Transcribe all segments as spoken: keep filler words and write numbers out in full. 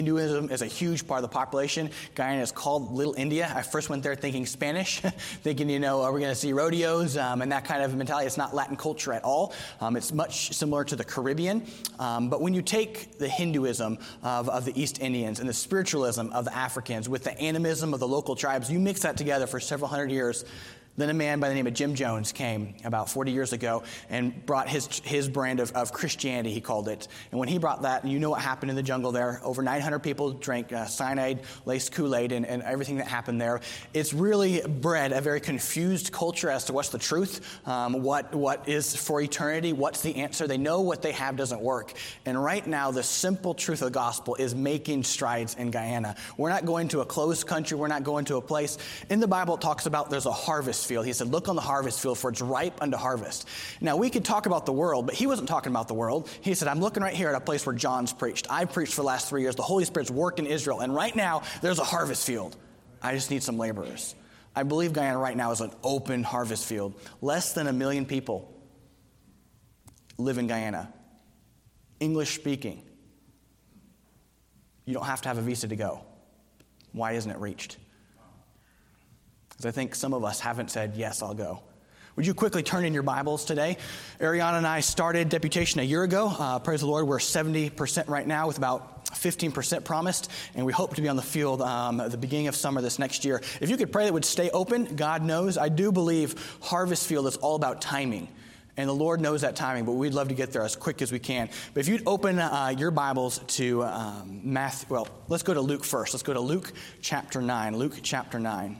Hinduism is a huge part of the population. Guyana is called Little India. I first went there thinking Spanish, thinking, you know, are we going to see rodeos um, and that kind of mentality. It's not Latin culture at all. Um, it's much similar to the Caribbean. Um, but when you take the Hinduism of, of the East Indians and the spiritualism of the Africans with the animism of the local tribes, you mix that together for several hundred years. Then a man by the name of Jim Jones came about forty years ago and brought his his brand of, of Christianity, he called it. And when he brought that, and you know what happened in the jungle there, over nine hundred people drank uh, cyanide-laced Kool-Aid and, and everything that happened there. It's really bred a very confused culture as to what's the truth, um, what what is for eternity, what's the answer. They know what they have doesn't work. And right now, the simple truth of the gospel is making strides in Guyana. We're not going to a closed country. We're not going to a place. In the Bible, it talks about there's a harvest field. He said, look on the harvest field, for it's ripe unto harvest. Now, we could talk about the world, but he wasn't talking about the world. He said, I'm looking right here at a place where John's preached. I've preached for the last three years. The Holy Spirit's worked in Israel. And right now, there's a harvest field. I just need some laborers. I believe Guyana right now is an open harvest field. Less than a million people live in Guyana. English speaking. You don't have to have a visa to go. Why isn't it reached? Because I think some of us haven't said, yes, I'll go. Would you quickly turn in your Bibles today? Ariana and I started Deputation a year ago. Uh, praise the Lord, we're seventy percent right now with about fifteen percent promised, and we hope to be on the field um, at the beginning of summer this next year. If you could pray that it would stay open, God knows. I do believe Harvest Field is all about timing, and the Lord knows that timing, but we'd love to get there as quick as we can. But if you'd open uh, your Bibles to um, Matthew, well, let's go to Luke first. Let's go to Luke chapter nine. Luke chapter nine.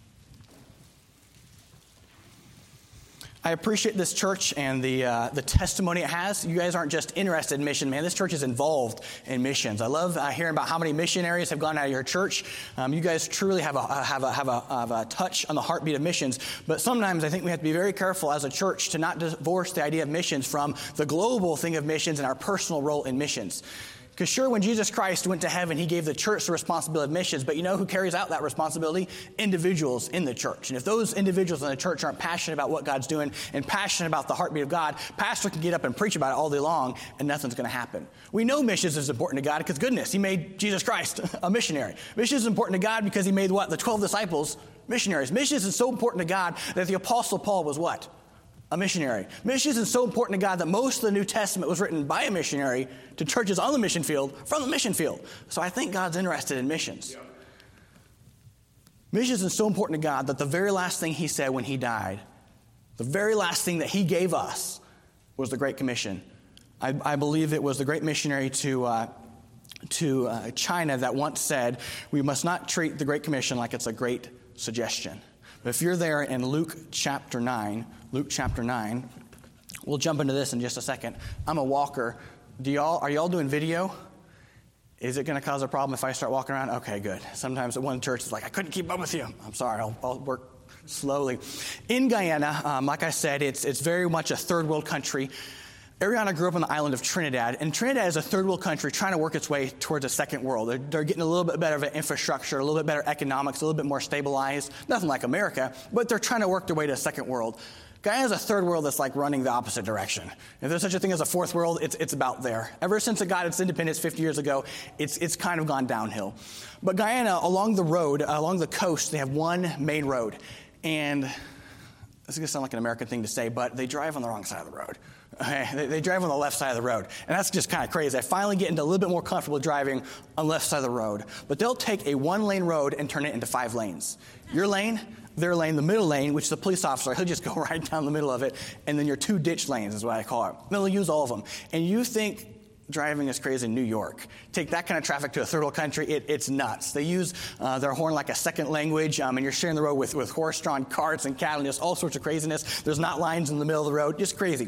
I appreciate this church and the uh, the testimony it has. You guys aren't just interested in mission, man. This church is involved in missions. I love uh, hearing about how many missionaries have gone out of your church. Um, you guys truly have a have a have a have a touch on the heartbeat of missions. But sometimes I think we have to be very careful as a church to not divorce the idea of missions from the global thing of missions and our personal role in missions. Because sure, when Jesus Christ went to heaven, he gave the church the responsibility of missions. But you know who carries out that responsibility? Individuals in the church. And if those individuals in the church aren't passionate about what God's doing and passionate about the heartbeat of God, pastor can get up and preach about it all day long and nothing's going to happen. We know missions is important to God because, goodness, he made Jesus Christ a missionary. Missions is important to God because he made what? The twelve disciples missionaries. Missions is so important to God that the Apostle Paul was what? A missionary. Missions is so important to God that most of the New Testament was written by a missionary to churches on the mission field from the mission field. So I think God's interested in missions. Yeah. Missions is so important to God that the very last thing he said when he died, the very last thing that he gave us was the Great Commission. I, I believe it was the great missionary to uh, to uh, China that once said, we must not treat the Great Commission like it's a great suggestion. But if you're there in Luke chapter nine, Luke chapter nine, we'll jump into this in just a second. I'm a walker. Do y'all, are y'all doing video? Is it going to cause a problem if I start walking around? Okay, good. Sometimes at one church is like, I couldn't keep up with you. I'm sorry, I'll, I'll work slowly. In Guyana, um, like I said, it's it's very much a third world country. Ariana grew up on the island of Trinidad, and Trinidad is a third world country trying to work its way towards a second world. They're, they're getting a little bit better of an infrastructure, a little bit better economics, a little bit more stabilized. Nothing like America, but they're trying to work their way to a second world. Guyana is a third world that's like running the opposite direction. If there's such a thing as a fourth world, it's it's about there. Ever since it got its independence fifty years ago, it's it's kind of gone downhill. But Guyana, along the road, along the coast, they have one main road. And this is going to sound like an American thing to say, but they drive on the wrong side of the road. Okay, they, they drive on the left side of the road. And that's just kind of crazy. I finally get into a little bit more comfortable driving on the left side of the road. But they'll take a one-lane road and turn it into five lanes. Your lane, their lane, the middle lane, which the police officer, he'll just go right down the middle of it. And then your two ditch lanes is what I call it. They'll use all of them. And you think driving is crazy in New York. Take that kind of traffic to a third world country, it, it's nuts. They use uh, their horn like a second language, um, and you're sharing the road with, with horse-drawn carts and cattle and just all sorts of craziness. There's not lines in the middle of the road, just crazy.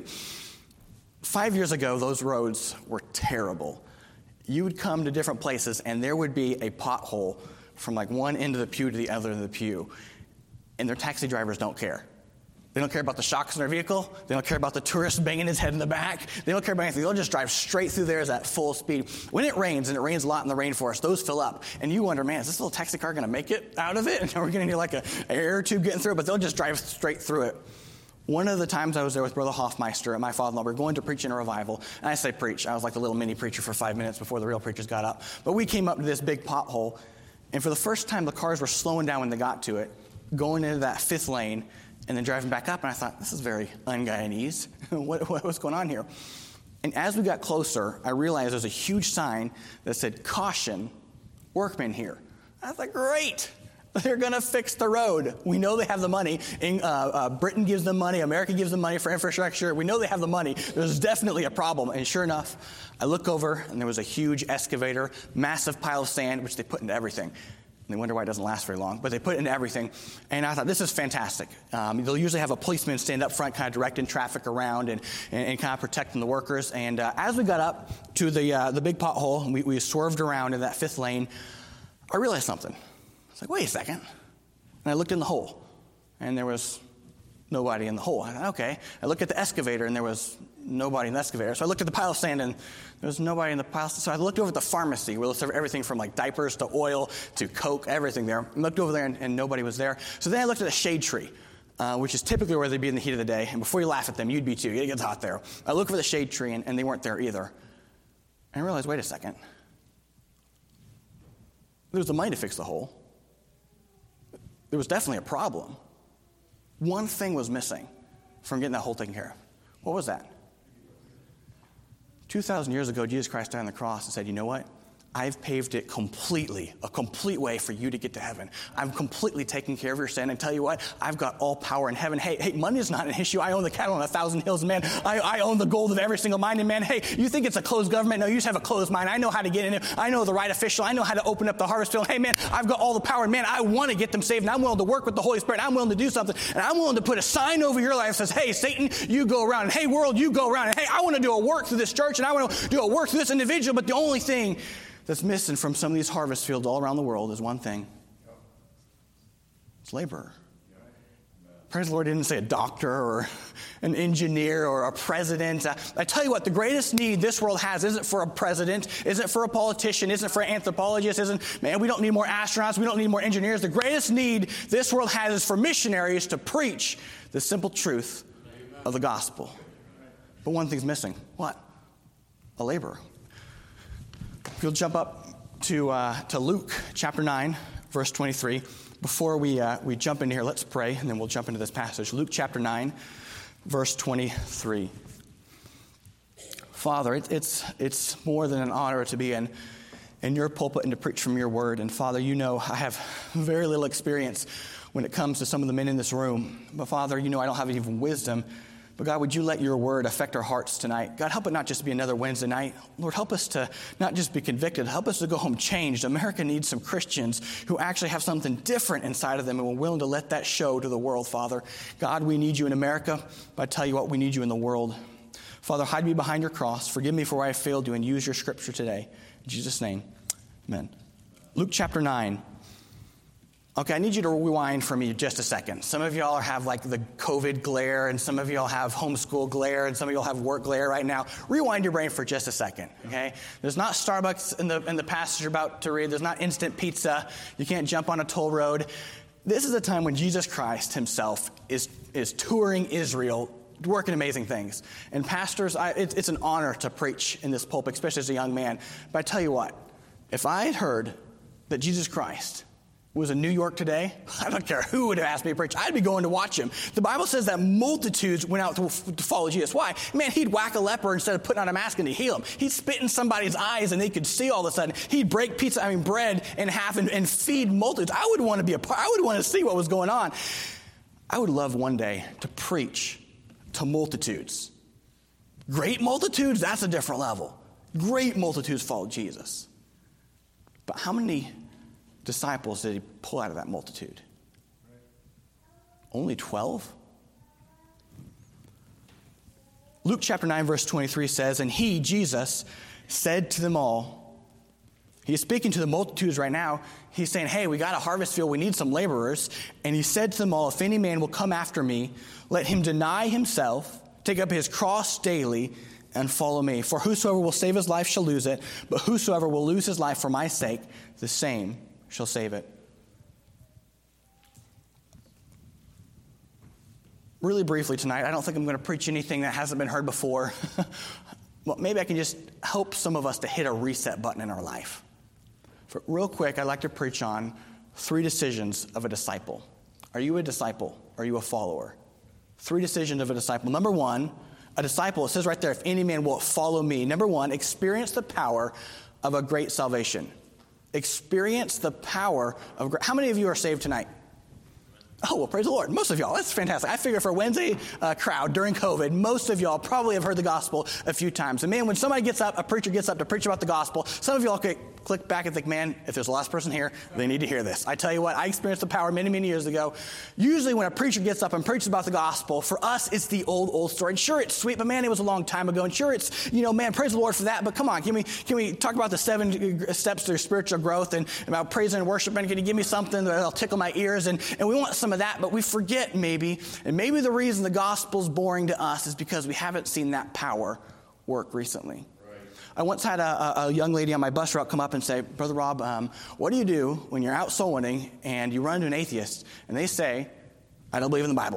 Five years ago, those roads were terrible. You would come to different places, and there would be a pothole from like one end of the pew to the other end of the pew, and their taxi drivers don't care. They don't care about the shocks in their vehicle. They don't care about the tourist banging his head in the back. They don't care about anything. They'll just drive straight through there at full speed. When it rains, and it rains a lot in the rainforest, those fill up. And you wonder, man, is this little taxi car going to make it out of it? And we're going to need like a, an air tube getting through it, but they'll just drive straight through it. One of the times I was there with Brother Hoffmeister at my father-in-law, we were going to preach in a revival. And I say preach. I was like the little mini preacher for five minutes before the real preachers got up. But we came up to this big pothole. And for the first time, the cars were slowing down when they got to it, going into that fifth lane, and then driving back up. And I thought, this is very un-Guyanese. what, what was going on here? And as we got closer, I realized there was a huge sign that said, caution, workmen here. I was like, great. They're going to fix the road. We know they have the money. In, uh, uh, Britain gives them money. America gives them money for infrastructure. We know they have the money. There's definitely a problem. And sure enough, I look over, and there was a huge excavator, massive pile of sand, which they put into everything. And they wonder why it doesn't last very long. But they put it into everything. And I thought, this is fantastic. Um, they'll usually have a policeman stand up front, kind of directing traffic around and, and, and kind of protecting the workers. And uh, as we got up to the uh, the big pothole, and we, we swerved around in that fifth lane, I realized something. I was like, wait a second. And I looked in the hole, and there was nobody in the hole. I thought, okay. I looked at the excavator, and there was nobody in the excavator. So I looked at the pile of sand, and there was nobody in the pile. So I looked over at the pharmacy, where they serve everything from like diapers to oil to Coke, everything there. I looked over there, and, and nobody was there. So then I looked at the shade tree, uh, which is typically where they'd be in the heat of the day. And before you laugh at them, you'd be too. It gets hot there. I looked for the shade tree, and, and they weren't there either. And I realized, wait a second. There was the money to fix the hole. There was definitely a problem. One thing was missing from getting that hole taken care of. What was that? two thousand years ago, Jesus Christ died on the cross and said, you know what? I've paved it completely, a complete way for you to get to heaven. I'm completely taking care of your sin. And tell you what, I've got all power in heaven. Hey, hey, money is not an issue. I own the cattle on a thousand hills, man. I, I own the gold of every single mine. And man, hey, you think it's a closed government? No, you just have a closed mind. I know how to get in it. I know the right official. I know how to open up the harvest field. Hey, man, I've got all the power. And man, I want to get them saved. And I'm willing to work with the Holy Spirit. I'm willing to do something. And I'm willing to put a sign over your life that says, hey, Satan, you go around. And hey, world, you go around. And hey, I want to do a work through this church. And I want to do a work through this individual. But the only thing that's missing from some of these harvest fields all around the world is one thing. It's laborer. Praise the Lord, didn't say a doctor or an engineer or a president. Uh, I tell you what, the greatest need this world has isn't for a president, isn't for a politician, isn't for an anthropologist, isn't, man, we don't need more astronauts, we don't need more engineers. The greatest need this world has is for missionaries to preach the simple truth of the gospel. But one thing's missing. What? A laborer. If you'll jump up to uh, to Luke chapter nine, verse twenty-three. Before we uh, we jump in here, let's pray, and then we'll jump into this passage. Luke chapter nine, verse twenty-three. Father, it, it's it's more than an honor to be in in your pulpit and to preach from your word. And Father, you know I have very little experience when it comes to some of the men in this room. But Father, you know I don't have even wisdom. But God, would you let your word affect our hearts tonight? God, help it not just to be another Wednesday night. Lord, help us to not just be convicted. Help us to go home changed. America needs some Christians who actually have something different inside of them and we're willing to let that show to the world, Father. God, we need you in America, but I tell you what, we need you in the world. Father, hide me behind your cross. Forgive me for where I failed you and use your scripture today. In Jesus' name, amen. Luke chapter nine. Okay, I need you to rewind for me just a second. Some of y'all have like the COVID glare, and some of y'all have homeschool glare, and some of y'all have work glare right now. Rewind your brain for just a second, okay? There's not Starbucks in the in the passage you're about to read. There's not instant pizza. You can't jump on a toll road. This is a time when Jesus Christ himself is, is touring Israel, working amazing things. And pastors, I, it, it's an honor to preach in this pulpit, especially as a young man. But I tell you what, if I had heard that Jesus Christ was in New York today, I don't care who would have asked me to preach. I'd be going to watch him. The Bible says that multitudes went out to, to follow Jesus. Why? Man, he'd whack a leper instead of putting on a mask and to heal him. He'd spit in somebody's eyes and they could see all of a sudden. He'd break pizza, I mean bread in half and, and feed multitudes. I would want to be a part. I would want to see what was going on. I would love one day to preach to multitudes. Great multitudes, that's a different level. Great multitudes followed Jesus. But how many disciples did he pull out of that multitude? Only twelve? Luke chapter nine, verse twenty-three says, and he, Jesus, said to them all, he's speaking to the multitudes right now. He's saying, hey, we got a harvest field. We need some laborers. And he said to them all, if any man will come after me, let him deny himself, take up his cross daily, and follow me. For whosoever will save his life shall lose it, but whosoever will lose his life for my sake, the same shall save it. really briefly tonight, I don't think I'm going to preach anything that hasn't been heard before. Well, maybe I can just help some of us to hit a reset button in our life. For real quick, I'd like to preach on three decisions of a disciple. Are you a disciple? Are you a follower? Three decisions of a disciple. Number one, a disciple, it says right there, if any man will follow me. Number one, experience the power of a great salvation. Experience the power of great. How many of you are saved tonight? Oh, well, praise the Lord. Most of y'all. That's fantastic. I figure for a Wednesday uh, crowd during COVID, most of y'all probably have heard the gospel a few times. And man, when somebody gets up, a preacher gets up to preach about the gospel, some of y'all could click back and think, man, if there's the last person here, they need to hear this. I tell you what, I experienced the power many, many years ago. Usually when a preacher gets up and preaches about the gospel, for us, it's the old, old story. And sure, it's sweet, but man, it was a long time ago. And sure, it's, you know, man, praise the Lord for that. But come on, can we, can we talk about the seven steps to spiritual growth and about praise and worship? And can you give me something that'll tickle my ears? And, and we want some of that, but we forget maybe, and maybe the reason the gospel's boring to us is because we haven't seen that power work recently. I once had a, a young lady on my bus route come up and say, Brother Rob, um, what do you do when you're out soul winning and you run into an atheist and they say, I don't believe in the Bible?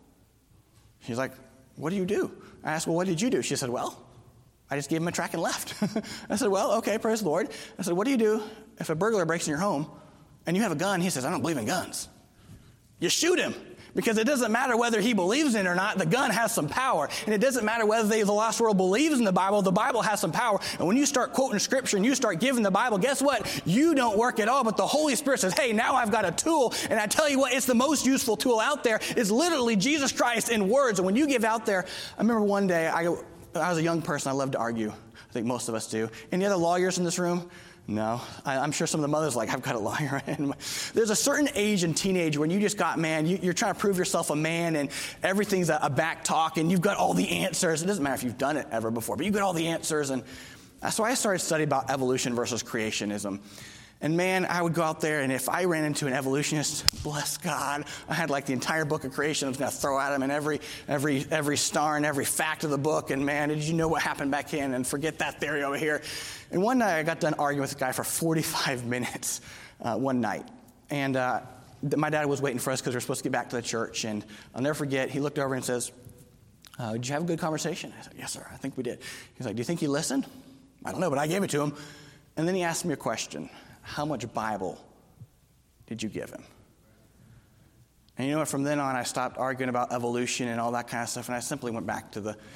She's like, what do you do? I asked, well, what did you do? She said, well, I just gave him a track and left. I said, well, okay, praise the Lord. I said, what do you do if a burglar breaks in your home and you have a gun? He says, I don't believe in guns. You shoot him. Because it doesn't matter whether he believes in it or not, the gun has some power. And it doesn't matter whether they, the lost world believes in the Bible, the Bible has some power. And when you start quoting Scripture and you start giving the Bible, guess what? You don't work at all, but the Holy Spirit says, hey, now I've got a tool. And I tell you what, it's the most useful tool out there. It's literally Jesus Christ in words. And when you give out there, I remember one day, I, I was a young person, I loved to argue. I think most of us do. Any other lawyers in this room? No. I, I'm sure some of the mothers are like, I've got a lawyer. There's a certain age in teenage when you just got, man, you, you're trying to prove yourself a man and everything's a, a back talk and you've got all the answers. It doesn't matter if you've done it ever before, but you've got all the answers. And so I started studying about evolution versus creationism. And man, I would go out there, and if I ran into an evolutionist, bless God, I had like the entire book of creation I was going to throw at him and every every every star and every fact of the book. And man, did you know what happened back in? And forget that theory over here. And one night I got done arguing with a guy for forty-five minutes uh, one night. And uh, my dad was waiting for us because we were supposed to get back to the church. And I'll never forget, he looked over and says, uh, did you have a good conversation? I said, yes, sir, I think we did. He's like, do you think he listened? I don't know, but I gave it to him. And then he asked me a question. How much Bible did you give him? And you know what? From then on, I stopped arguing about evolution and all that kind of stuff, and I simply went back to the...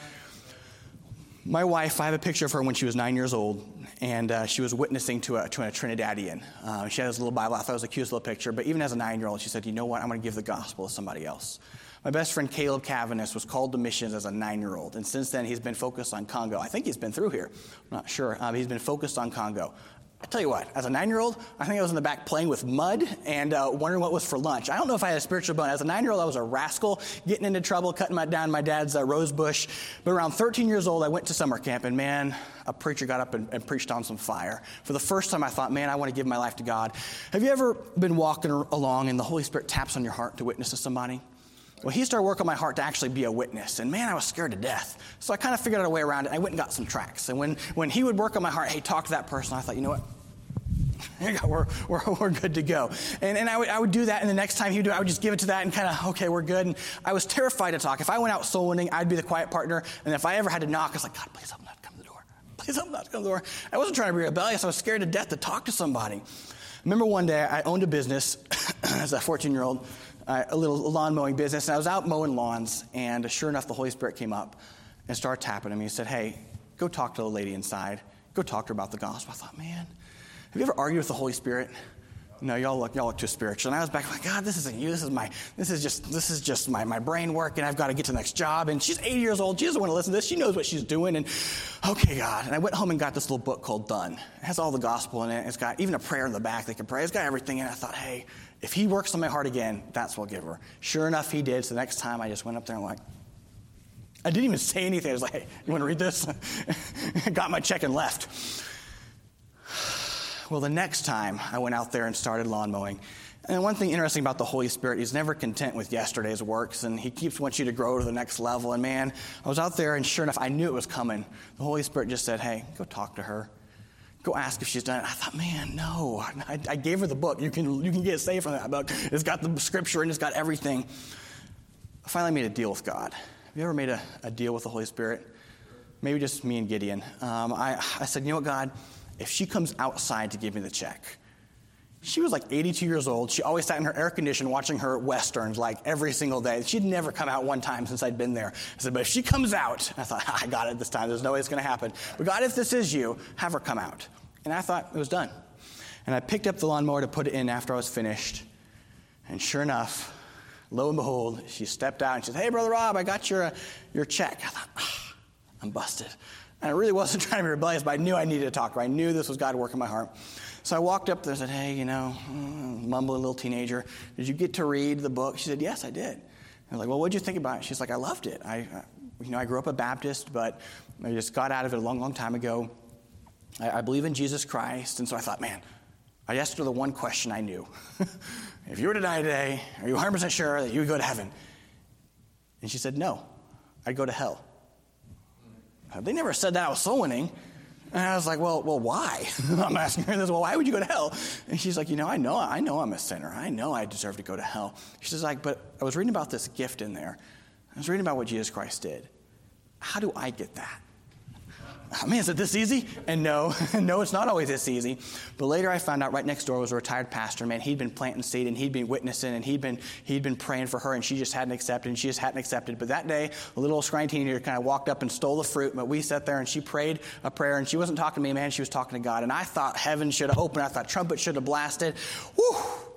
My wife, I have a picture of her when she was nine years old, and uh, she was witnessing to a, to a Trinidadian. Uh, she had this little Bible. I thought it was a cute little picture, but even as a nine-year-old, she said, you know what? I'm going to give the gospel to somebody else. My best friend, Caleb Cavanis, was called to missions as a nine-year-old, and since then, he's been focused on Congo. I think he's been through here. I'm not sure. Um, he's been focused on Congo. I tell you what, as a nine-year-old, I think I was in the back playing with mud and uh, wondering what was for lunch. I don't know if I had a spiritual bone. As a nine-year-old, I was a rascal, getting into trouble, cutting my, down my dad's uh, rose bush. But around thirteen years old, I went to summer camp, and man, a preacher got up and, and preached on some fire. For the first time, I thought, man, I want to give my life to God. Have you ever been walking along and the Holy Spirit taps on your heart to witness to somebody? Well, he started working on my heart to actually be a witness. And man, I was scared to death. So I kind of figured out a way around it. I went and got some tracts. And when, when he would work on my heart, hey, talk to that person, I thought, you know what? We're, we're, we're good to go. And, and I, would, I would do that, and the next time he would do it, I would just give it to that and kind of, okay, we're good. And I was terrified to talk. If I went out soul winning, I'd be the quiet partner. And if I ever had to knock, I was like, God, please help me not to come to the door. Please help me not to come to the door. I wasn't trying to be rebellious. I was scared to death to talk to somebody. I remember one day I owned a business as a fourteen-year-old, uh, a little lawn mowing business, and I was out mowing lawns, and sure enough, the Holy Spirit came up and started tapping me. He said, hey, go talk to the lady inside. Go talk to her about the gospel. I thought, man, have you ever argued with the Holy Spirit? No, y'all look, y'all look too spiritual. And I was back like, God, this isn't you. This is my, this is just, this is just my, my brain work, and I've got to get to the next job. And she's eighty years old. She doesn't want to listen to this. She knows what she's doing. And okay, God. And I went home and got this little book called Done. It has all the gospel in it. It's got even a prayer in the back they can pray. It's got everything in it. I thought, hey, if he works on my heart again, that's what I'll give her. Sure enough, he did. So the next time I just went up there and like, I didn't even say anything. I was like, hey, you want to read this? Got my check and left. Well, the next time I went out there and started lawn mowing, and one thing interesting about the Holy Spirit, he's never content with yesterday's works, and he keeps wanting you to grow to the next level. And man, I was out there, and sure enough, I knew it was coming. The Holy Spirit just said, hey, go talk to her. Go ask if she's done it. I thought, man, no. I, I gave her the book. You can you can get saved from that book. It's got the scripture, and it's got everything. I finally made a deal with God. Have you ever made a, a deal with the Holy Spirit? Maybe just me and Gideon. Um, I, I said, you know what, God? If she comes outside to give me the check. She was like eighty-two years old. She always sat in her air condition watching her Westerns like every single day. She'd never come out one time since I'd been there. I said, but if she comes out, I thought, I got it this time. There's no way it's going to happen. But God, if this is you, have her come out. And I thought it was done. And I picked up the lawnmower to put it in after I was finished. And sure enough, lo and behold, she stepped out and she said, hey, Brother Rob, I got your, uh, your check. I thought, oh, I'm busted. And I really wasn't trying to be rebellious, but I knew I needed to talk to her. I knew this was God working in my heart. So I walked up there and said, hey, you know, mumbling little teenager, did you get to read the book? She said, yes, I did. I was like, well, what did you think about it? She's like, I loved it. I, I you know, I grew up a Baptist, but I just got out of it a long, long time ago. I, I believe in Jesus Christ. And so I thought, man, I asked her the one question I knew. If you were to die today, are you one hundred percent sure that you would go to heaven? And she said, no, I'd go to hell. They never said that I was soul winning. And I was like, well, well, why? I'm asking her this, well, why would you go to hell? And she's like, you know, I know, I know I'm a sinner. I know I deserve to go to hell. She's like, but I was reading about this gift in there. I was reading about what Jesus Christ did. How do I get that? Oh, man, is it this easy? And no, no, it's not always this easy. But later I found out right next door was a retired pastor. Man, he'd been planting seed and he'd been witnessing and he'd been he'd been praying for her and she just hadn't accepted and she just hadn't accepted. But that day, a little scrawny teenager kind of walked up and stole the fruit. But we sat there and she prayed a prayer and she wasn't talking to me, man. She was talking to God. And I thought heaven should have opened. I thought trumpets should have blasted. Whew.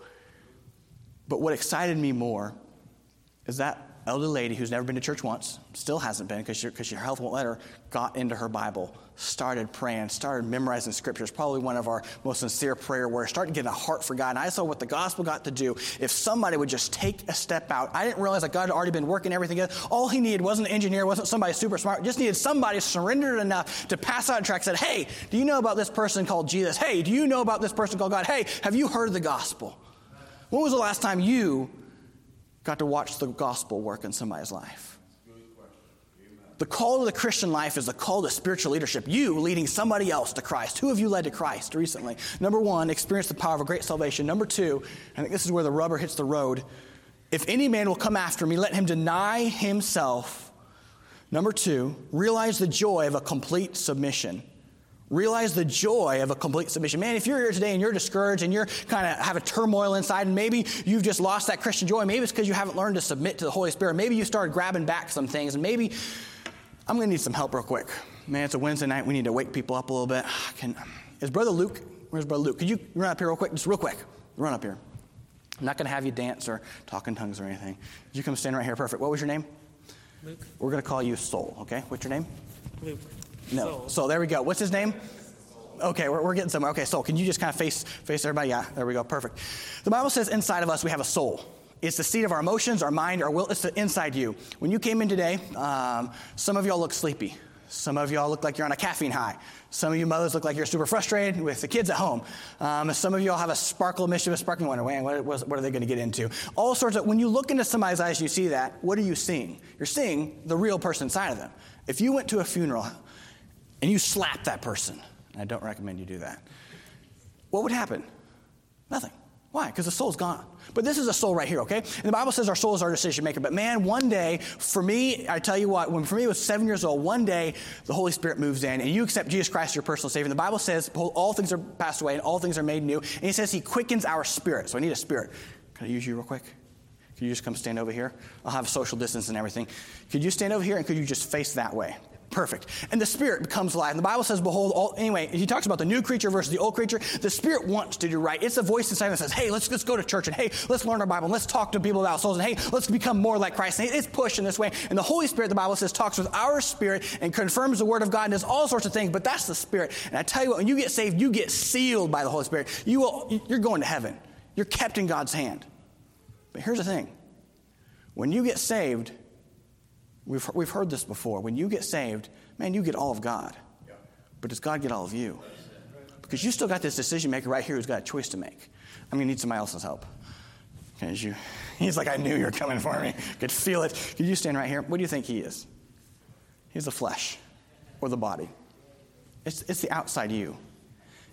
But what excited me more is that elderly lady who's never been to church once, still hasn't been because because her health won't let her, got into her Bible, started praying, started memorizing scriptures, probably one of our most sincere prayer warriors, started getting a heart for God. And I saw what the gospel got to do if somebody would just take a step out. I didn't realize that God had already been working everything together. All he needed wasn't an engineer, wasn't somebody super smart, just needed somebody surrendered enough to pass out a tract and said, hey, do you know about this person called Jesus? Hey, do you know about this person called God? Hey, have you heard the gospel? When was the last time you got to watch the gospel work in somebody's life? The call to the Christian life is the call to spiritual leadership. You leading somebody else to Christ. Who have you led to Christ recently? Number one, experience the power of a great salvation. Number two, I think this is where the rubber hits the road. If any man will come after me, let him deny himself. Number two, realize the joy of a complete submission. Realize the joy of a complete submission. Man, if you're here today and you're discouraged and you're kind of have a turmoil inside and maybe you've just lost that Christian joy, maybe it's because you haven't learned to submit to the Holy Spirit. Maybe you started grabbing back some things and maybe I'm going to need some help real quick. Man, it's a Wednesday night. We need to wake people up a little bit. Can, is Brother Luke, where's Brother Luke? Could you run up here real quick? Just real quick. Run up here. I'm not going to have you dance or talk in tongues or anything. Could you come stand right here? Perfect. What was your name? Luke. We're going to call you Soul, okay? What's your name? Luke. No. Soul. So there we go. What's his name? Okay, we're, we're getting somewhere. Okay, Soul, can you just kind of face face everybody? Yeah, there we go. Perfect. The Bible says inside of us we have a soul. It's the seat of our emotions, our mind, our will. It's the inside you. When you came in today, um, some of y'all look sleepy. Some of y'all look like you're on a caffeine high. Some of you mothers look like you're super frustrated with the kids at home. Um, some of y'all have a sparkle of mischievous sparkling wonder. Man, what, what are they going to get into? All sorts of, when you look into somebody's eyes and you see that, what are you seeing? You're seeing the real person inside of them. If you went to a funeral and you slapped that person, I don't recommend you do that, what would happen? Nothing. Why? Because the soul's gone. But this is a soul right here, okay? And the Bible says our soul is our decision maker. But man, one day, for me, I tell you what, when for me I was seven years old, one day the Holy Spirit moves in and you accept Jesus Christ as your personal Savior. And the Bible says all things are passed away and all things are made new. And he says he quickens our spirit. So I need a spirit. Can I use you real quick? Could you just come stand over here? I'll have social distance and everything. Could you stand over here and could you just face that way? Perfect. And the spirit becomes alive. And the Bible says, behold, all, anyway, he talks about the new creature versus the old creature. The spirit wants to do right. It's a voice inside that says, hey, let's, let's go to church and hey, let's learn our Bible and let's talk to people about souls and hey, let's become more like Christ. And it's pushed in this way. And the Holy Spirit, the Bible says, talks with our spirit and confirms the word of God and does all sorts of things. But that's the spirit. And I tell you what, when you get saved, you get sealed by the Holy Spirit. You will, you're going to heaven. You're kept in God's hand. But here's the thing. When you get saved, we've, we've heard this before. When you get saved, man, you get all of God. But does God get all of you? Because you still got this decision maker right here who's got a choice to make. I'm going to need somebody else's help. Because you, he's like, I knew you were coming for me. I could feel it. Could you stand right here? What do you think he is? He's the flesh or the body. It's, it's the outside you.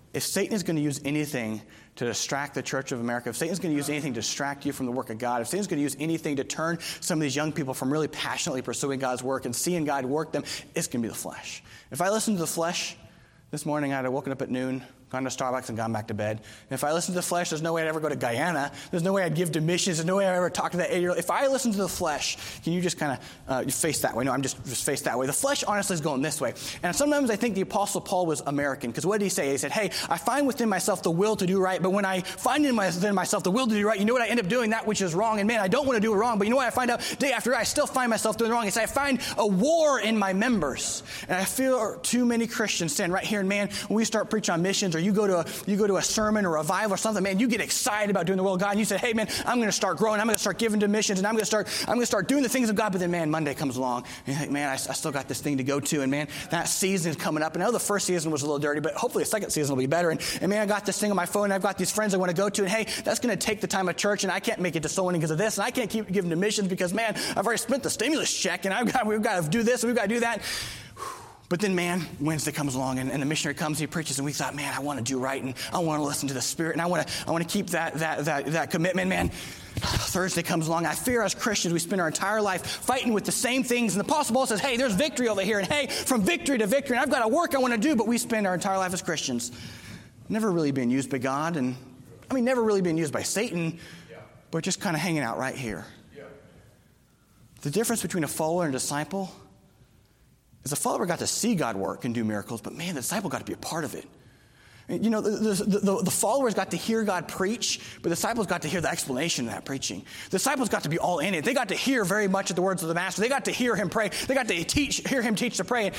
if Satan is going to use anything to distract the Church of America, if Satan's going to use anything to distract you from the work of God, if Satan's going to use anything to turn some of these young people from really passionately pursuing God's work and seeing God work them, it's going to be the flesh. If I listen to the flesh, this morning I'd have woken up at noon, gone to Starbucks and gone back to bed. And if I listen to the flesh, there's no way I'd ever go to Guyana. There's no way I'd give to missions. There's no way I'd ever talk to that eight-year-old. If I listen to the flesh, can you just kind of uh, face that way? No, I'm just, just face that way. The flesh honestly is going this way. And sometimes I think the Apostle Paul was American, because what did he say? He said, hey, I find within myself the will to do right, but when I find in my, within myself the will to do right, you know what I end up doing? That which is wrong. And man, I don't want to do it wrong, but you know what I find out day after day? I still find myself doing wrong. He said, I find a war in my members. And I feel too many Christians stand right here, and man, when we start preaching on missions, or you go to a, you go to a sermon or a revival or something, man, you get excited about doing the will of God, and you say, hey, man, I'm going to start growing. I'm going to start giving to missions, and I'm going to start I'm going to start doing the things of God. But then, man, Monday comes along, and you think, man, I, I still got this thing to go to, and man, that season is coming up. And I know the first season was a little dirty, but hopefully the second season will be better. And, and man, I got this thing on my phone, and I've got these friends I want to go to, and hey, that's going to take the time of church, and I can't make it to soul winning because of this, and I can't keep giving to missions because, man, I've already spent the stimulus check, and I've got we've got to do this, and we've got to do that. But then, man, Wednesday comes along, and, and the missionary comes, he preaches, and we thought, man, I want to do right, and I want to listen to the Spirit, and I want to I want to keep that that that that commitment, man. Thursday comes along. I fear as Christians, we spend our entire life fighting with the same things, and the Apostle Paul says, hey, there's victory over here, and hey, from victory to victory, and I've got a work I want to do, but we spend our entire life as Christians never really being used by God, and I mean, never really being used by Satan, yeah. but just kind of hanging out right here. Yeah. The difference between a follower and a disciple is the follower got to see God work and do miracles, but man, the disciple got to be a part of it. You know, the, the, the, the followers got to hear God preach, but the disciples got to hear the explanation of that preaching. The disciples got to be all in it. They got to hear very much of the words of the Master. They got to hear him pray. They got to teach, hear him teach to pray.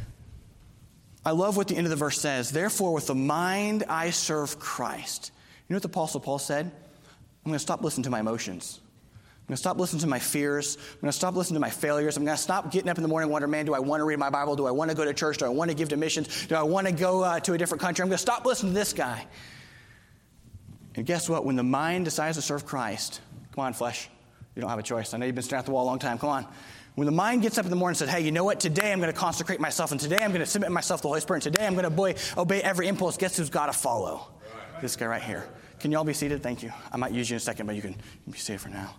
I love what the end of the verse says. Therefore, with the mind I serve Christ. You know what the Apostle Paul said? I'm going to stop listening to my emotions. I'm going to stop listening to my fears. I'm going to stop listening to my failures. I'm going to stop getting up in the morning and wondering, man, do I want to read my Bible? Do I want to go to church? Do I want to give to missions? Do I want to go uh, to a different country? I'm going to stop listening to this guy. And guess what? When the mind decides to serve Christ, come on, flesh. You don't have a choice. I know you've been staring at the wall a long time. Come on. When the mind gets up in the morning and says, hey, you know what? Today I'm going to consecrate myself, and today I'm going to submit myself to the Holy Spirit, and today I'm going to obey, obey every impulse. Guess who's got to follow? Right. This guy right here. Can you all be seated? Thank you. I might use you in a second, but you can be seated for now.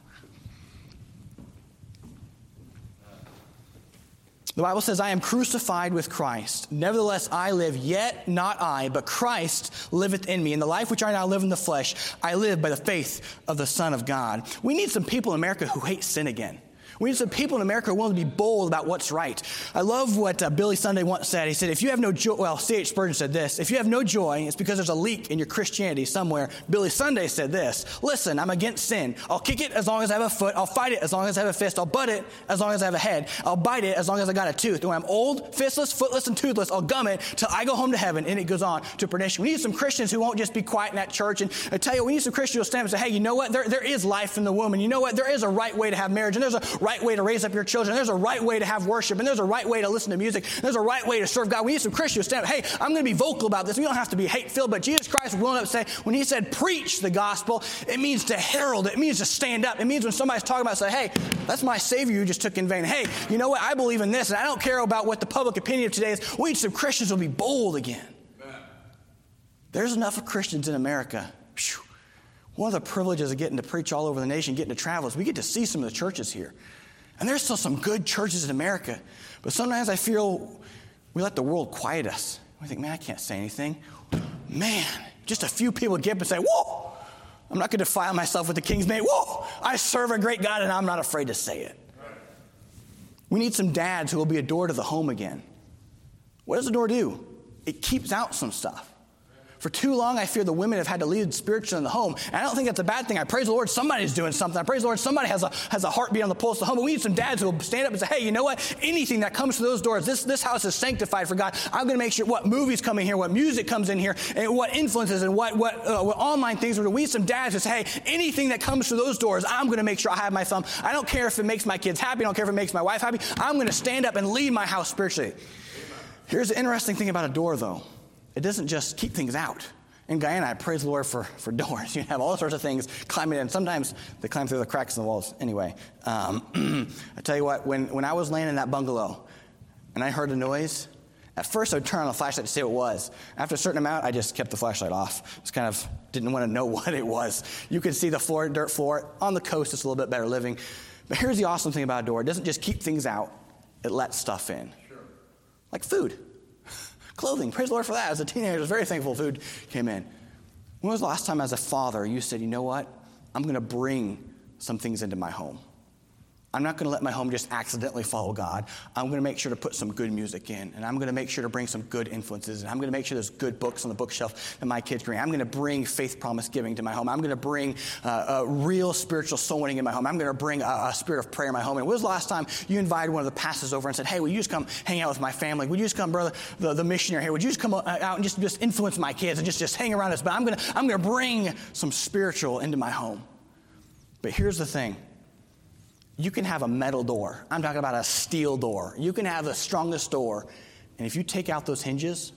The Bible says, I am crucified with Christ. Nevertheless, I live, yet not I, but Christ liveth in me. In the life which I now live in the flesh, I live by the faith of the Son of God. We need some people in America who hate sin again. We need some people in America who are willing to be bold about what's right. I love what uh, Billy Sunday once said. He said, if you have no joy, well, C H Spurgeon said this, if you have no joy, it's because there's a leak in your Christianity somewhere. Billy Sunday said this, listen, I'm against sin. I'll kick it as long as I have a foot. I'll fight it as long as I have a fist. I'll butt it as long as I have a head. I'll bite it as long as I got a tooth. When I'm old, fistless, footless, and toothless, I'll gum it till I go home to heaven, and it goes on to perdition. We need some Christians who won't just be quiet in that church. And I tell you, we need some Christians who will stand up and say, hey, you know what? There, there is life in the womb. And you know what? There is a right way to have marriage. And there's a right way to raise up your children. There's a right way to have worship, and there's a right way to listen to music. There's a right way to serve God. We need some Christians to stand up. Hey, I'm going to be vocal about this. We don't have to be hate-filled, but Jesus Christ was willing to say, when he said preach the gospel, it means to herald it. It means to stand up. It means when somebody's talking about it, say, hey, that's my Savior you just took in vain. Hey, you know what? I believe in this, and I don't care about what the public opinion of today is. We need some Christians who will be bold again. Amen. There's enough of Christians in America. Whew. One of the privileges of getting to preach all over the nation, getting to travel, is we get to see some of the churches here. And there's still some good churches in America. But sometimes I feel we let the world quiet us. We think, man, I can't say anything. Man, just a few people get up and say, whoa, I'm not going to defile myself with the king's name. Whoa, I serve a great God, and I'm not afraid to say it. Right. We need some dads who will be a door to the home again. What does the door do? It keeps out some stuff. For too long, I fear the women have had to lead spiritually in the home. And I don't think that's a bad thing. I praise the Lord, somebody's doing something. I praise the Lord, somebody has a has a heartbeat on the pulse of the home. But we need some dads who will stand up and say, hey, you know what? Anything that comes through those doors, this, this house is sanctified for God. I'm going to make sure what movies come in here, what music comes in here, and what influences and what, what, uh, what online things. We need some dads who say, hey, anything that comes through those doors, I'm going to make sure I have my thumb. I don't care if it makes my kids happy. I don't care if it makes my wife happy. I'm going to stand up and lead my house spiritually. Here's the interesting thing about a door, though. It doesn't just keep things out. In Guyana, I praise the Lord for, for doors. You have all sorts of things climbing in. Sometimes they climb through the cracks in the walls. Anyway, um, I tell you what, when, when I was laying in that bungalow and I heard a noise, At first, I would turn on the flashlight to see what it was. After a certain amount, I just kept the flashlight off. Just kind of didn't want to know what it was. You could see the floor, dirt floor. On the coast, it's a little bit better living. But here's the awesome thing about a door. It doesn't just keep things out. It lets stuff in. Sure. Like food. Clothing. Praise the Lord for that. As a teenager, I was very thankful food came in. When was the last time as a father you said, you know what? I'm going to bring some things into my home. I'm not going to let my home just accidentally follow God. I'm going to make sure to put some good music in, and I'm going to make sure to bring some good influences, and I'm going to make sure there's good books on the bookshelf that my kids bring. I'm going to bring faith promise giving to my home. I'm going to bring uh, a real spiritual soul winning in my home. I'm going to bring a, a spirit of prayer in my home. And when was the last time you invited one of the pastors over and said, hey, would you just come hang out with my family? Would you just come, brother, the, the missionary here? Would you just come out and just, just influence my kids and just, just hang around us? But I'm going to I'm going to bring some spiritual into my home. But here's the thing. You can have a metal door. I'm talking about a steel door. You can have the strongest door. And if you take out those hinges,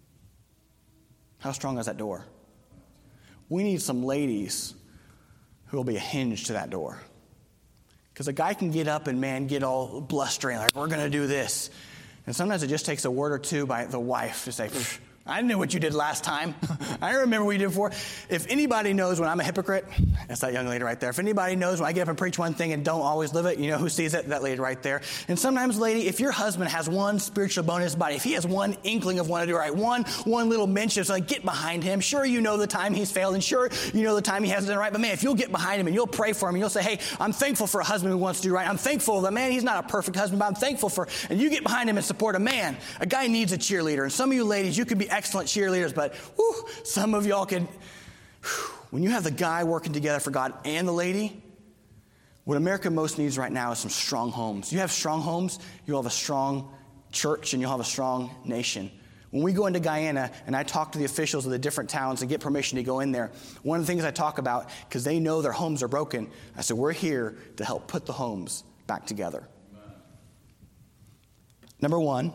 how strong is that door? We need some ladies who will be a hinge to that door. Because a guy can get up and, man, get all blustering, like, we're going to do this. And sometimes it just takes a word or two by the wife to say, I knew what you did last time. I remember what you did before. If anybody knows when I'm a hypocrite, that's that young lady right there. If anybody knows when I get up and preach one thing and don't always live it, you know who sees it? That lady right there. And sometimes, lady, if your husband has one spiritual bone in his body, if he has one inkling of wanting to do right, one one little mention of something, get behind him. Sure, you know the time he's failed, and sure, you know the time he hasn't done right. But, man, if you'll get behind him and you'll pray for him and you'll say, hey, I'm thankful for a husband who wants to do right. I'm thankful that, man, he's not a perfect husband, but I'm thankful for, and you get behind him and support a man. A guy needs a cheerleader. And some of you ladies, you could be excellent cheerleaders, but whew, some of y'all can, whew, when you have the guy working together for God and the lady, what America most needs right now is some strong homes. You have strong homes, you'll have a strong church, and you'll have a strong nation. When we go into Guyana and I talk to the officials of the different towns and get permission to go in there, one of the things I talk about, because they know their homes are broken, I said, we're here to help put the homes back together. Amen. Number one,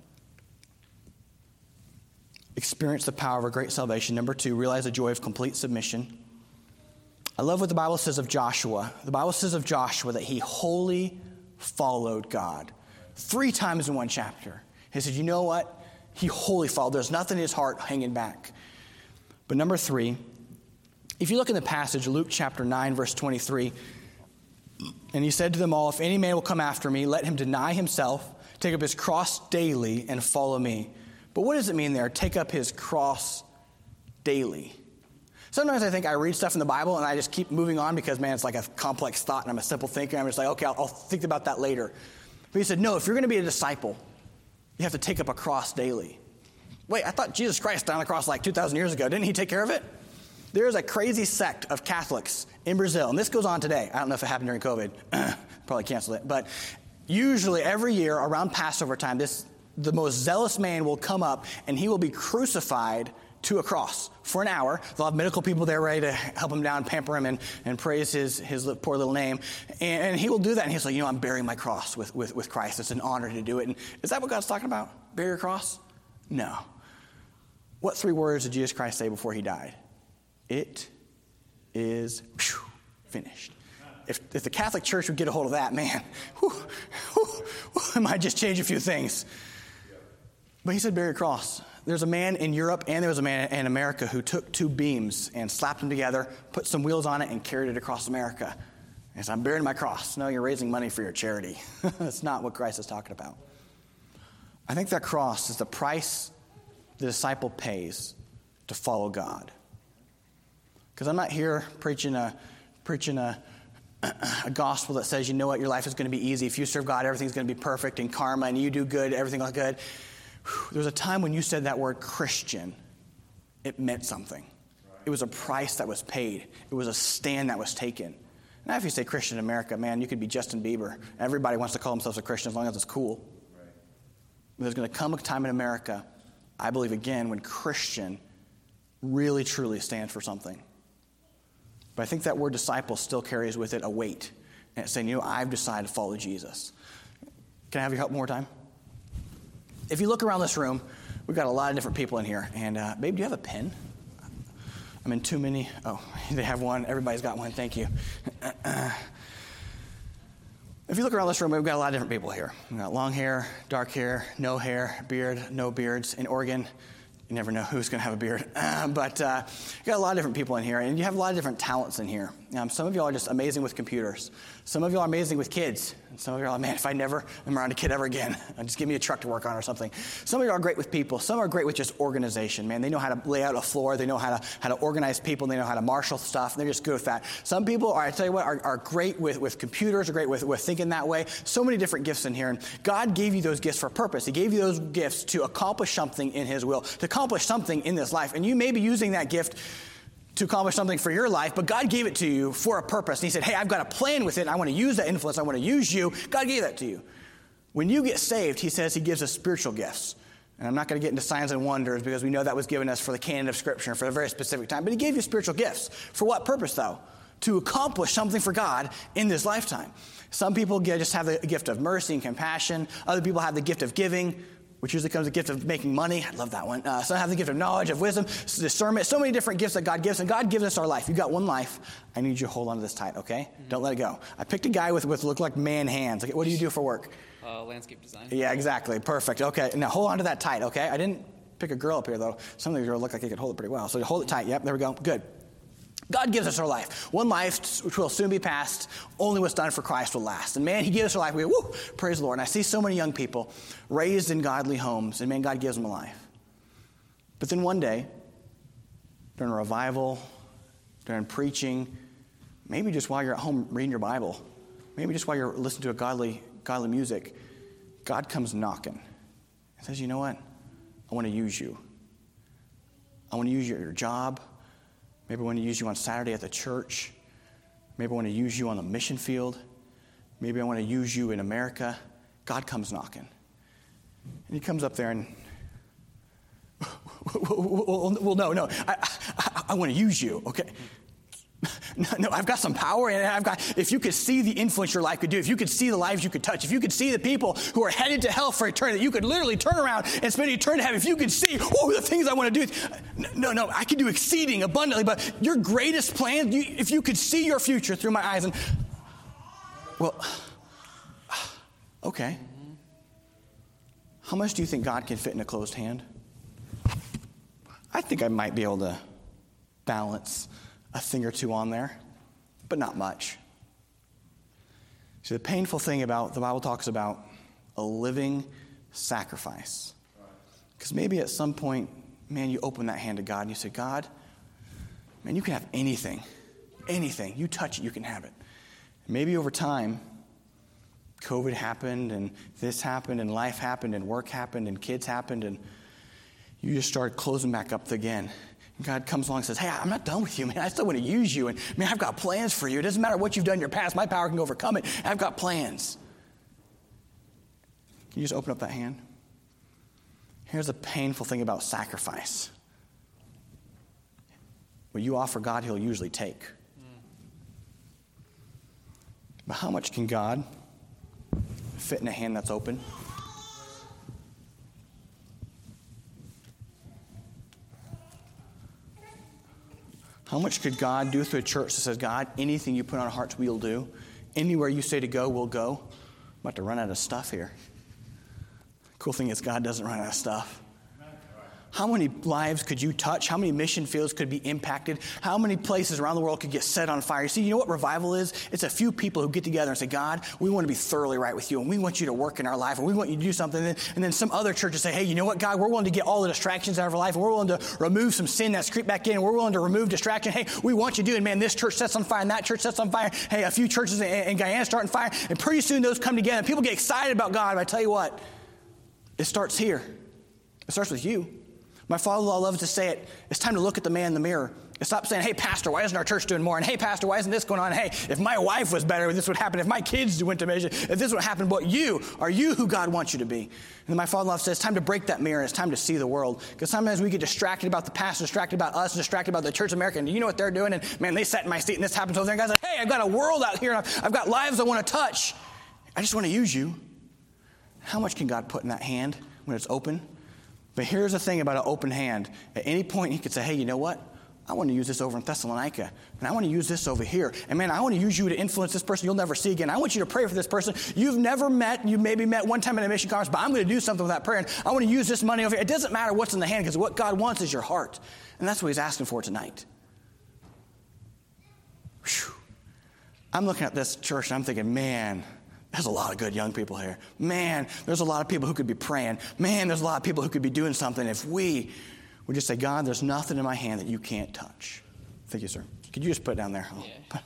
experience the power of a great salvation. Number two, realize the joy of complete submission. I love what the Bible says of Joshua. The Bible says of Joshua that he wholly followed God. Three times in one chapter. He said, you know what? He wholly followed. There's nothing in his heart hanging back. But number three, if you look in the passage, Luke chapter nine, verse twenty-three, and he said to them all, if any man will come after me, let him deny himself, take up his cross daily, and follow me. But what does it mean there? Take up his cross daily. Sometimes I think I read stuff in the Bible and I just keep moving on because, man, it's like a complex thought and I'm a simple thinker. I'm just like, okay, I'll, I'll think about that later. But he said, no, if you're going to be a disciple, you have to take up a cross daily. Wait, I thought Jesus Christ died on the cross like two thousand years ago. Didn't he take care of it? There is a crazy sect of Catholics in Brazil, and this goes on today. I don't know if it happened during COVID. Probably canceled it. But usually every year around Passover time, this the most zealous man will come up and he will be crucified to a cross for an hour. They'll have medical people there ready to help him down, pamper him, and, and praise his, his poor little name. And, and he will do that. And he's like, you know, I'm bearing my cross with, with, with Christ. It's an honor to do it. And is that what God's talking about? Bear your cross? No. What three words did Jesus Christ say before he died? It is whew, finished. If, if the Catholic Church would get a hold of that, man, whew, whew, whew, it might just change a few things. But he said, bear your cross. There's a man in Europe and there was a man in America who took two beams and slapped them together, put some wheels on it, and carried it across America. And said, I'm bearing my cross. No, you're raising money for your charity. That's not what Christ is talking about. I think that cross is the price the disciple pays to follow God. Because I'm not here preaching a preaching a a gospel that says, you know what, your life is going to be easy. If you serve God, everything's going to be perfect, and karma, and you do good, everything will good. There was a time when you said that word Christian, it meant something. It was a price that was paid. It was a stand that was taken. Now, if you say Christian in America, man, you could be Justin Bieber. Everybody wants to call themselves a Christian as long as it's cool. Right. But there's going to come a time in America, I believe, again, when Christian really, truly stands for something. But I think that word disciple still carries with it a weight. And it's saying, you know, I've decided to follow Jesus. Can I have your help one more time? If you look around this room, we've got a lot of different people in here. And, uh, babe, do you have a pen? I'm in too many. Oh, they have one. Everybody's got one. Thank you. There's If you look around this room, we've got a lot of different people here. We've got long hair, dark hair, no hair, beard, no beards. In Oregon, you never know who's going to have a beard. Uh, but uh, you got a lot of different people in here, and you have a lot of different talents in here. Um, some of y'all are just amazing with computers. Some of y'all are amazing with kids. And some of y'all are like, man, if I never am around a kid ever again, just give me a truck to work on or something. Some of y'all are great with people. Some are great with just organization, man. They know how to lay out a floor. They know how to how to organize people. They know how to marshal stuff. And they're just good with that. Some people, are, I tell you what, are, are great with, with computers, are great with, with thinking that way. So many different gifts in here. And God gave you those gifts for a purpose. He gave you those gifts to accomplish something in his will, to accomplish something in this life. And you may be using that gift to accomplish something for your life, but God gave it to you for a purpose. And he said, hey, I've got a plan with it. I want to use that influence. I want to use you. God gave that to you. When you get saved, he says he gives us spiritual gifts. And I'm not going to get into signs and wonders because we know that was given us for the canon of Scripture for a very specific time. But he gave you spiritual gifts. For what purpose, though? To accomplish something for God in this lifetime. Some people just have the gift of mercy and compassion. Other people have the gift of giving, which usually comes with the gift of making money. I love that one. Uh, some have the gift of knowledge, of wisdom, discernment. So many different gifts that God gives. And God gives us our life. You've got one life. I need you to hold on to this tight, okay? Mm-hmm. Don't let it go. I picked a guy with, with look like man hands. Okay, what do you do for work? Uh, landscape design. Yeah, exactly. Perfect. Okay, now hold on to that tight, okay? I didn't pick a girl up here, though. Some of these girls look like they could hold it pretty well. So hold it tight. Yep, there we go. Good. God gives us our life. One life, which will soon be past. Only what's done for Christ will last. And man, he gives us our life. We go, woo, praise the Lord. And I see so many young people raised in godly homes. And man, God gives them a life. But then one day, during a revival, during preaching, maybe just while you're at home reading your Bible, maybe just while you're listening to a godly, godly music, God comes knocking and says, you know what? I want to use you. I want to use you at your job. Maybe I want to use you on Saturday at the church. Maybe I want to use you on the mission field. Maybe I want to use you in America. God comes knocking. And he comes up there and, well, well no, no, I, I, I want to use you, okay? No, no, I've got some power, and I've got, if you could see the influence your life could do, if you could see the lives you could touch, if you could see the people who are headed to hell for eternity, you could literally turn around and spend eternity in heaven. If you could see, oh, the things I want to do. No, no, I can do exceeding abundantly, but your greatest plan, you, if you could see your future through my eyes, and, well, okay. How much do you think God can fit in a closed hand? I think I might be able to balance a thing or two on there, but not much. See, the painful thing about, the Bible talks about a living sacrifice. Because maybe at some point, man, you open that hand to God and you say, God, man, you can have anything, anything. You touch it, you can have it. And maybe over time, COVID happened and this happened and life happened and work happened and kids happened and you just started closing back up again. God comes along and says, hey, I'm not done with you, man. I still want to use you. And, man, I've got plans for you. It doesn't matter what you've done in your past. My power can overcome it. I've got plans. Can you just open up that hand? Here's the painful thing about sacrifice. What you offer God, he'll usually take. But how much can God fit in a hand that's open? How much could God do through a church that says, God, anything you put on our hearts, we'll do. Anywhere you say to go, we'll go. I'm about to run out of stuff here. Cool thing is God doesn't run out of stuff. How many lives could you touch? How many mission fields could be impacted? How many places around the world could get set on fire? See, you know what revival is? It's a few people who get together and say, God, we want to be thoroughly right with you, and we want you to work in our life, and we want you to do something. And then some other churches say, hey, you know what, God, we're willing to get all the distractions out of our life, and we're willing to remove some sin that's creeped back in, and we're willing to remove distraction. Hey, we want you to do it. Man, this church sets on fire, and that church sets on fire. Hey, a few churches in, in Guyana start on fire, and pretty soon those come together, and people get excited about God. But I tell you what, it starts here. It starts with you. My father-in-law loves to say it. It's time to look at the man in the mirror. And stop saying, hey, pastor, why isn't our church doing more? And hey, pastor, why isn't this going on? Hey, if my wife was better, this would happen. If my kids went to mission, if this would happen. But you, are you who God wants you to be? And then my father-in-law says, it's time to break that mirror. It's time to see the world. Because sometimes we get distracted about the past, distracted about us, distracted about the Church of America. And you know what they're doing? And man, they sat in my seat and this happens over there. And God's like, hey, I've got a world out here. And I've, I've got lives I want to touch. I just want to use you. How much can God put in that hand when it's open? But here's the thing about an open hand. At any point, he could say, hey, you know what? I want to use this over in Thessalonica, and I want to use this over here. And man, I want to use you to influence this person you'll never see again. I want you to pray for this person you've never met. You maybe met one time at a mission conference, but I'm going to do something with that prayer. And I want to use this money over here. It doesn't matter what's in the hand, because what God wants is your heart. And that's what he's asking for tonight. Whew. I'm looking at this church, and I'm thinking, man, there's a lot of good young people here. Man, there's a lot of people who could be praying. Man, there's a lot of people who could be doing something if we would just say, God, there's nothing in my hand that you can't touch. Thank you, sir. Could you just put it down there? Yeah.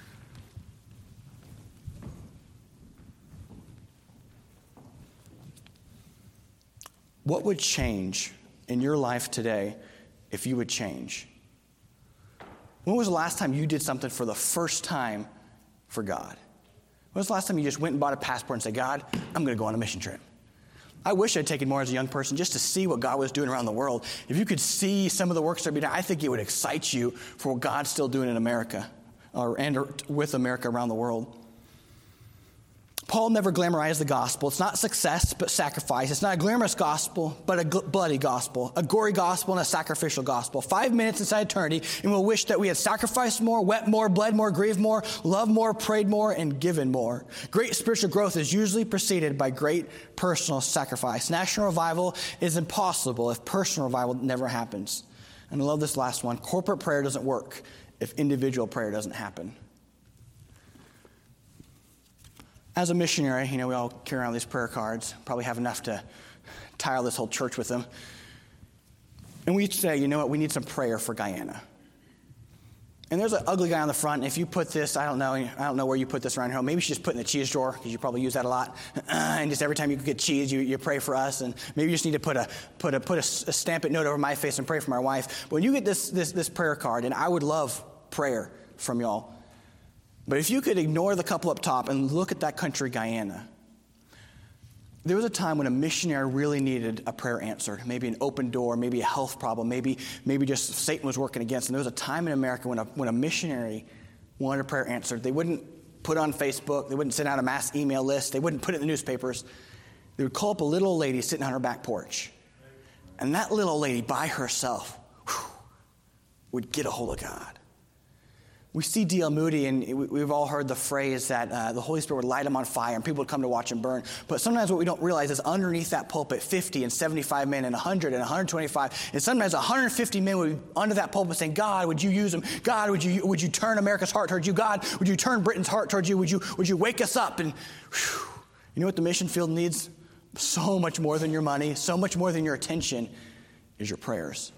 What would change in your life today if you would change? When was the last time you did something for the first time for God? When was the last time you just went and bought a passport and said, God, I'm going to go on a mission trip? I wish I'd taken more as a young person just to see what God was doing around the world. If you could see some of the works that are being done, I think it would excite you for what God's still doing in America or, and or with America around the world. Paul never glamorized the gospel. It's not success, but sacrifice. It's not a glamorous gospel, but a gl- bloody gospel, a gory gospel and a sacrificial gospel. Five minutes inside eternity, and we'll wish that we had sacrificed more, wept more, bled more, grieved more, loved more, prayed more, and given more. Great spiritual growth is usually preceded by great personal sacrifice. National revival is impossible if personal revival never happens. And I love this last one. Corporate prayer doesn't work if individual prayer doesn't happen. As a missionary, you know, we all carry around these prayer cards, probably have enough to tile this whole church with them. And we say, you know what, we need some prayer for Guyana. And there's an ugly guy on the front, and if you put this, I don't know, I don't know where you put this around here. Maybe you should just put it in the cheese drawer, because you probably use that a lot. And just every time you get cheese, you, you pray for us. And maybe you just need to put a put a put a, a stamp it note over my face and pray for my wife. But when you get this this this prayer card, and I would love prayer from y'all. But if you could ignore the couple up top and look at that country, Guyana, there was a time when a missionary really needed a prayer answered, maybe an open door, maybe a health problem, maybe maybe just Satan was working against. And there was a time in America when a, when a missionary wanted a prayer answered. They wouldn't put it on Facebook. They wouldn't send out a mass email list. They wouldn't put it in the newspapers. They would call up a little old lady sitting on her back porch. And that little old lady by herself whew, would get a hold of God. We see D L Moody, and we've all heard the phrase that uh, the Holy Spirit would light him on fire and people would come to watch him burn. But sometimes what we don't realize is underneath that pulpit, fifty and seventy-five men and one hundred and one hundred twenty-five, and sometimes one hundred fifty men would be under that pulpit saying, God, would you use them? God, would you would you turn America's heart towards you? God, would you turn Britain's heart towards you? Would you would you wake us up? And whew, you know what the mission field needs? So much more than your money, so much more than your attention is your prayers.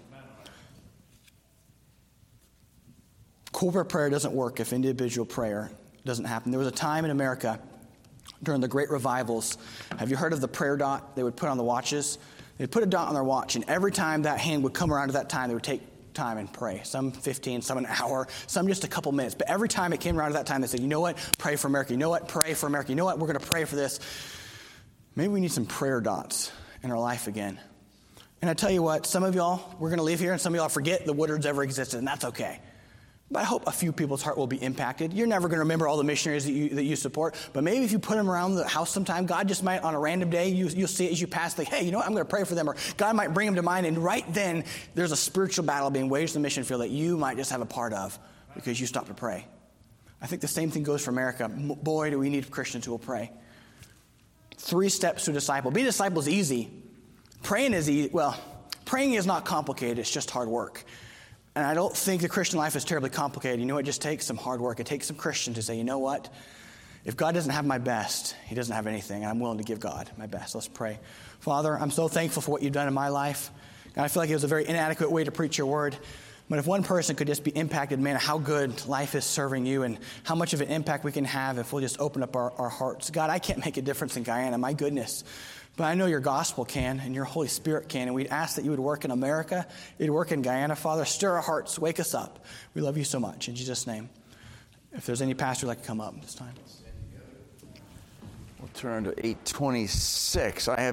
Corporate prayer doesn't work if individual prayer doesn't happen. There was a time in America during the great revivals. Have you heard of the prayer dot they would put on the watches? They'd put a dot on their watch, and every time that hand would come around to that time, they would take time and pray. Some fifteen, some an hour, some just a couple minutes. But every time it came around to that time, they said, you know what? Pray for America. You know what? Pray for America. You know what? We're going to pray for this. Maybe we need some prayer dots in our life again. And I tell you what, some of y'all, we're going to leave here, and some of y'all forget the Woodards ever existed, and that's okay. But I hope a few people's heart will be impacted. You're never going to remember all the missionaries that you that you support, but maybe if you put them around the house sometime, God just might, on a random day, you, you'll see it as you pass, like, hey, you know what, I'm going to pray for them, or God might bring them to mind, and right then, there's a spiritual battle being waged in the mission field that you might just have a part of because you stopped to pray. I think the same thing goes for America. Boy, do we need Christians who will pray. Three steps to a disciple. Being a disciple is easy. Praying is easy. Well, praying is not complicated. It's just hard work. And I don't think the Christian life is terribly complicated. You know, it just takes some hard work. It takes some Christians to say, you know what? If God doesn't have my best, he doesn't have anything. And I'm willing to give God my best. Let's pray. Father, I'm so thankful for what you've done in my life. God, I feel like it was a very inadequate way to preach your word. But if one person could just be impacted, man, how good life is serving you and how much of an impact we can have if we'll just open up our, our hearts. God, I can't make a difference in Guyana. My goodness. But I know your gospel can and your Holy Spirit can. And we'd ask that you would work in America. You'd work in Guyana. Father, stir our hearts. Wake us up. We love you so much. In Jesus' name. If there's any pastor who'd like to come up this time. We'll turn to eight twenty-six. I have